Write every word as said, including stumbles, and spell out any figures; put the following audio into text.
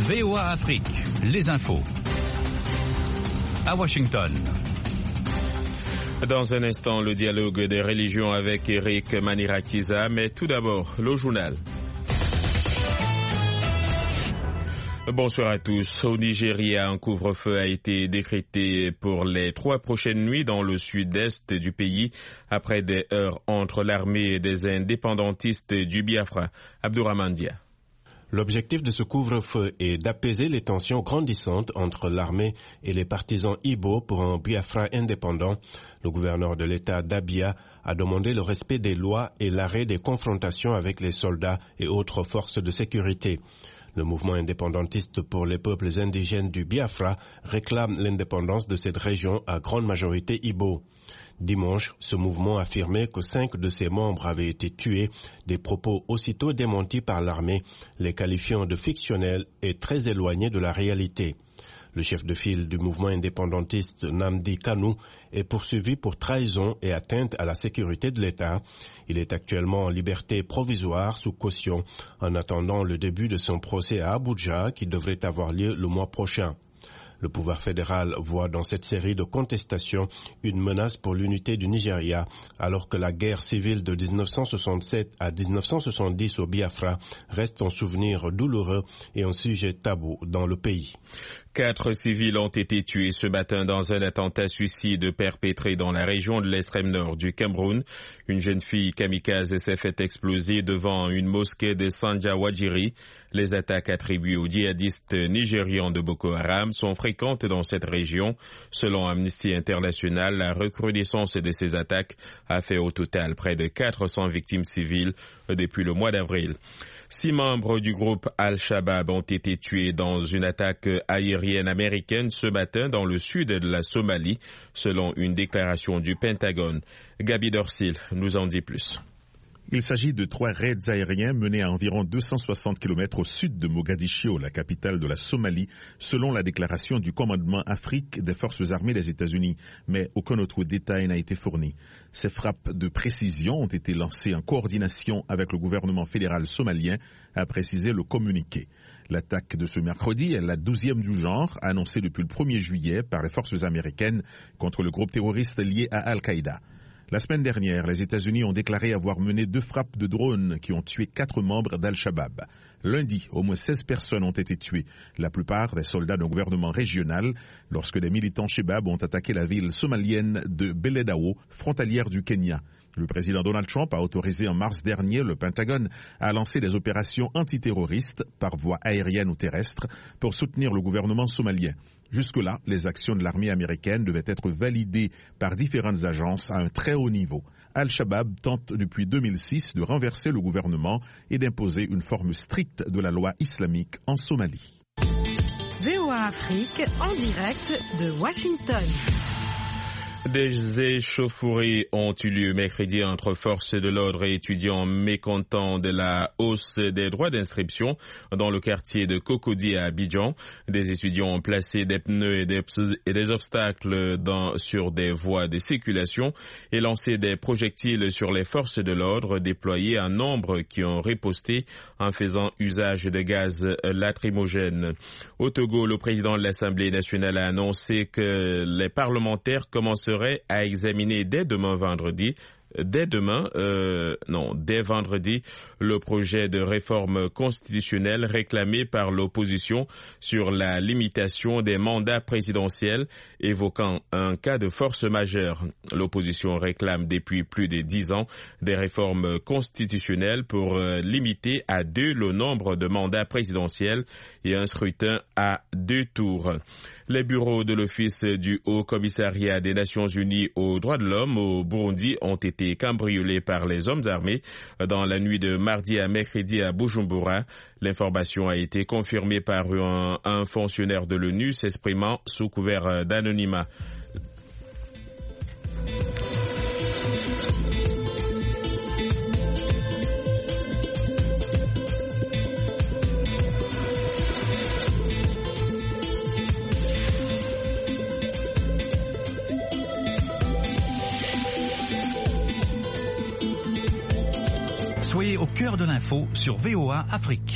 V O A Afrique, les infos. À Washington. Dans un instant, le dialogue des religions avec Eric Manirakiza, mais tout d'abord, le journal. Bonsoir à tous. Au Nigeria, un couvre-feu a été décrété pour les trois prochaines nuits dans le sud-est du pays après des heurts entre l'armée et des indépendantistes du Biafra. Abdourahmane Dia. L'objectif de ce couvre-feu est d'apaiser les tensions grandissantes entre l'armée et les partisans Igbo pour un Biafra indépendant. Le gouverneur de l'État d'Abia a demandé le respect des lois et l'arrêt des confrontations avec les soldats et autres forces de sécurité. Le mouvement indépendantiste pour les peuples indigènes du Biafra réclame l'indépendance de cette région à grande majorité Igbo. Dimanche, ce mouvement affirmait que cinq de ses membres avaient été tués, des propos aussitôt démentis par l'armée, les qualifiant de fictionnels et très éloignés de la réalité. Le chef de file du mouvement indépendantiste Nnamdi Kanu est poursuivi pour trahison et atteinte à la sécurité de l'État. Il est actuellement en liberté provisoire sous caution en attendant le début de son procès à Abuja qui devrait avoir lieu le mois prochain. Le pouvoir fédéral voit dans cette série de contestations une menace pour l'unité du Nigeria, alors que la guerre civile de dix-neuf cent soixante-sept à dix-neuf cent soixante-dix au Biafra reste un souvenir douloureux et un sujet tabou dans le pays. Quatre civils ont été tués ce matin dans un attentat suicide perpétré dans la région de l'extrême nord du Cameroun. Une jeune fille kamikaze s'est fait exploser devant une mosquée de Sanja-Wajiri. Les attaques attribuées aux djihadistes nigérians de Boko Haram sont fréquentes dans cette région. Selon Amnesty International, la recrudescence de ces attaques a fait au total près de quatre cents victimes civiles depuis le mois d'avril. Six membres du groupe Al-Shabaab ont été tués dans une attaque aérienne américaine ce matin dans le sud de la Somalie, selon une déclaration du Pentagone. Gabi Dorsil nous en dit plus. Il s'agit de trois raids aériens menés à environ deux cent soixante kilomètres au sud de Mogadiscio, la capitale de la Somalie, selon la déclaration du commandement Afrique des forces armées des États-Unis, mais aucun autre détail n'a été fourni. Ces frappes de précision ont été lancées en coordination avec le gouvernement fédéral somalien, a précisé le communiqué. L'attaque de ce mercredi est la douzième du genre, annoncée depuis le premier juillet par les forces américaines contre le groupe terroriste lié à Al-Qaïda. La semaine dernière, les États-Unis ont déclaré avoir mené deux frappes de drones qui ont tué quatre membres d'Al-Shabaab. Lundi, au moins seize personnes ont été tuées, la plupart des soldats d'un gouvernement régional, lorsque des militants Shebab ont attaqué la ville somalienne de Beledao, frontalière du Kenya. Le président Donald Trump a autorisé en mars dernier le Pentagone à lancer des opérations antiterroristes par voie aérienne ou terrestre pour soutenir le gouvernement somalien. Jusque-là, les actions de l'armée américaine devaient être validées par différentes agences à un très haut niveau. Al-Shabaab tente depuis deux mille six de renverser le gouvernement et d'imposer une forme stricte de la loi islamique en Somalie. V O A Afrique en direct de Washington. Des échauffourées ont eu lieu mercredi entre forces de l'ordre et étudiants mécontents de la hausse des droits d'inscription dans le quartier de Cocody à Abidjan. Des étudiants ont placé des pneus et des, et des obstacles dans, sur des voies de circulation et lancé des projectiles sur les forces de l'ordre, déployés en nombre qui ont riposté en faisant usage de gaz lacrymogène. Au Togo, le président de l'Assemblée nationale a annoncé que les parlementaires commenceraient à examiner dès demain vendredi, dès demain, euh, non, dès vendredi, le projet de réforme constitutionnelle réclamé par l'opposition sur la limitation des mandats présidentiels, évoquant un cas de force majeure. L'opposition réclame depuis plus de dix ans des réformes constitutionnelles pour euh, limiter à deux le nombre de mandats présidentiels et un scrutin à deux tours. Les bureaux de l'Office du Haut Commissariat des Nations Unies aux droits de l'homme au Burundi ont été cambriolés par les hommes armés dans la nuit de mardi à mercredi à Bujumbura. L'information a été confirmée par un, un fonctionnaire de l'ONU s'exprimant sous couvert d'anonymat. Soyez au cœur de l'info sur V O A Afrique.